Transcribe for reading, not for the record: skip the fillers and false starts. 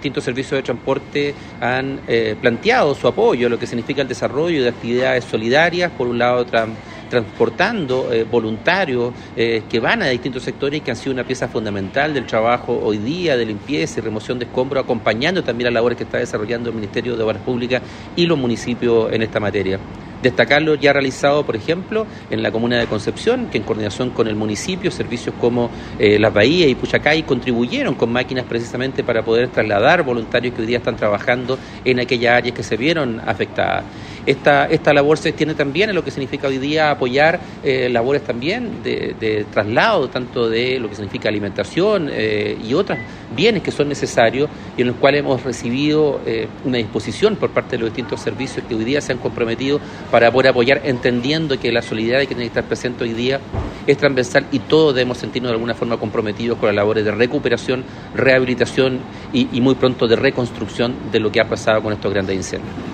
distintos servicios de transporte han planteado su apoyo a lo que significa el desarrollo de actividades solidarias, por un lado transportando voluntarios que van a distintos sectores y que han sido una pieza fundamental del trabajo hoy día de limpieza y remoción de escombros, acompañando también las labores que está desarrollando el Ministerio de Obras Públicas y los municipios en esta materia. Destacar lo ya realizado, por ejemplo, en la comuna de Concepción, que en coordinación con el municipio, servicios como Las Bahías y Puchacay contribuyeron con máquinas precisamente para poder trasladar voluntarios que hoy día están trabajando en aquellas áreas que se vieron afectadas. Esta labor se extiende también en lo que significa hoy día apoyar labores también de traslado, tanto de lo que significa alimentación y otros bienes que son necesarios y en los cuales hemos recibido una disposición por parte de los distintos servicios que hoy día se han comprometido para poder apoyar, entendiendo que la solidaridad que tiene que estar presente hoy día es transversal y todos debemos sentirnos de alguna forma comprometidos con las labores de recuperación, rehabilitación y muy pronto de reconstrucción de lo que ha pasado con estos grandes incendios.